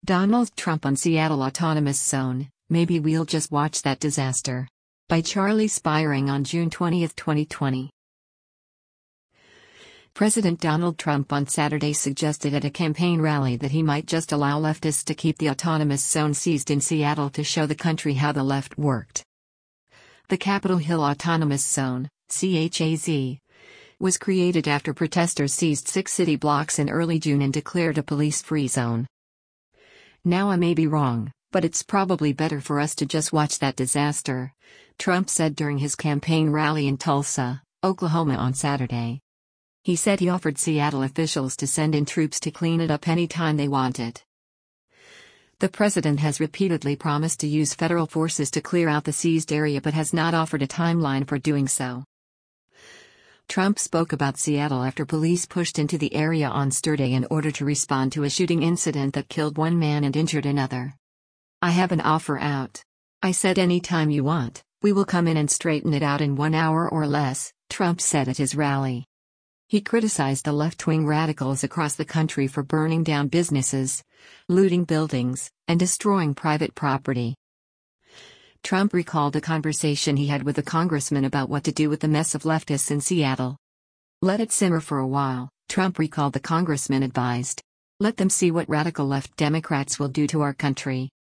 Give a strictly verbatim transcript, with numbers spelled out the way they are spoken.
Donald Trump on Seattle Autonomous Zone, maybe we'll just watch that disaster. By Charlie Spiering on June twentieth, twenty twenty. President Donald Trump on Saturday suggested at a campaign rally that he might just allow leftists to keep the autonomous zone seized in Seattle to show the country how the left worked. The Capitol Hill Autonomous Zone, C H A Z, was created after protesters seized six city blocks in early June and declared a police-free zone. Now I may be wrong, but it's probably better for us to just watch that disaster, Trump said during his campaign rally in Tulsa, Oklahoma on Saturday. He said he offered Seattle officials to send in troops to clean it up anytime they wanted. The president has repeatedly promised to use federal forces to clear out the seized area but has not offered a timeline for doing so. Trump spoke about Seattle after police pushed into the area on Saturday in order to respond to a shooting incident that killed one man and injured another. "I have an offer out. I said anytime you want, we will come in and straighten it out in one hour or less," Trump said at his rally. He criticized the left-wing radicals across the country for burning down businesses, looting buildings, and destroying private property. Trump recalled a conversation he had with a congressman about what to do with the mess of leftists in Seattle. "Let it simmer for a while," Trump recalled the congressman advised. "Let them see what radical left Democrats will do to our country."